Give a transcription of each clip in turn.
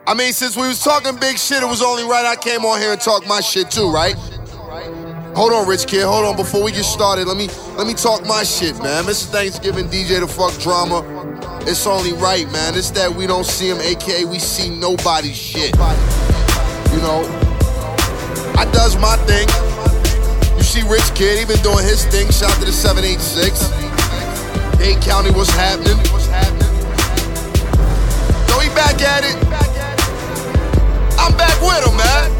I mean, since we was talking big shit, it was only right I came on here and talk my shit too, right? Hold on, Rich Kid, hold on. Before we get started, let me talk my shit, man. Mr. Thanksgiving, DJ The Fuck Drama. It's only right, man. It's that we don't see him, aka we see nobody's shit. You know, I does my thing. You see Rich Kid, he been doing his thing. Shout out to the 786. Dade County, what's happening? So he back at it. I'm back with him, man.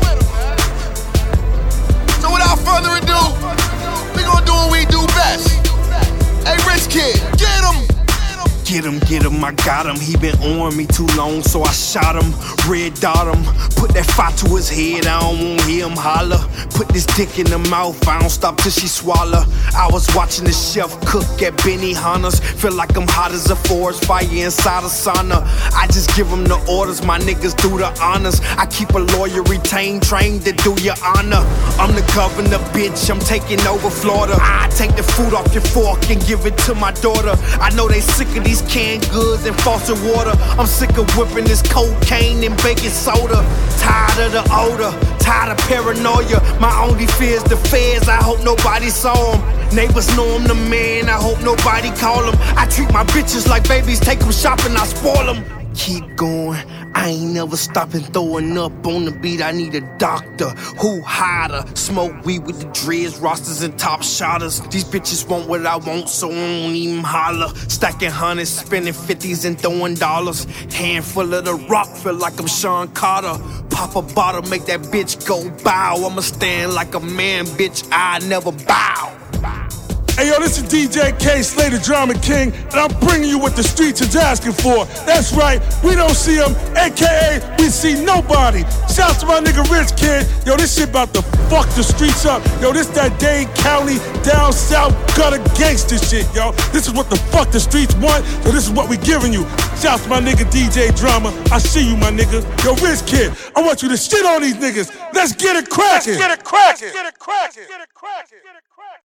So without further ado, we gonna do what we do best. Hey, Rich Kid, get him! Get him, I got him. He been on me too long, so I shot him. Red dot him, put that fire to his head. I don't wanna hear him holler. Put this dick in the mouth, I don't stop till she swallow. I was watching the chef cook at Benihana's. Feel like I'm hot as a forest fire inside a sauna. I just give him the orders, my niggas do the honors. I keep a lawyer retained, trained to do your honor. I'm the governor, bitch, I'm taking over Florida. I take the food off your fork and give it to my daughter. I know they sick of these canned goods and faucet water. I'm sick of whipping this cocaine and baking soda. Tired of the odor, tired of paranoia. My only fear is the feds, I hope nobody saw them. Neighbors know I'm the man, I hope nobody call them. I treat my bitches like babies, take them shopping, I spoil them. Keep going, I ain't never stopping throwing up on the beat. I need a doctor who hotter. Smoke weed with the dreads, rosters and top shotters. These bitches want what I want, so I don't even holler. Stacking hundreds, spending 50s and throwing dollars. Handful of the rock, feel like I'm Sean Carter. Pop a bottle, make that bitch go bow. I'ma stand like a man, bitch, I never bow. Hey yo, this is DJ K, Slay the Drama King, and I'm bringing you what the streets is asking for. That's right, we don't see them, aka we see nobody. Shout out to my nigga Rich Kid. Yo, this shit about to fuck the streets up. Yo, this that Dade County, down south, gutter gangster shit, yo. This is what the fuck the streets want, so this is what we giving you. Shout out to my nigga DJ Drama. I see you, my nigga. Yo, Rich Kid, I want you to shit on these niggas. Let's get it crackin'. Let's get it crackin'. Get it crackin'. Get it crackin'. Get it crackin'.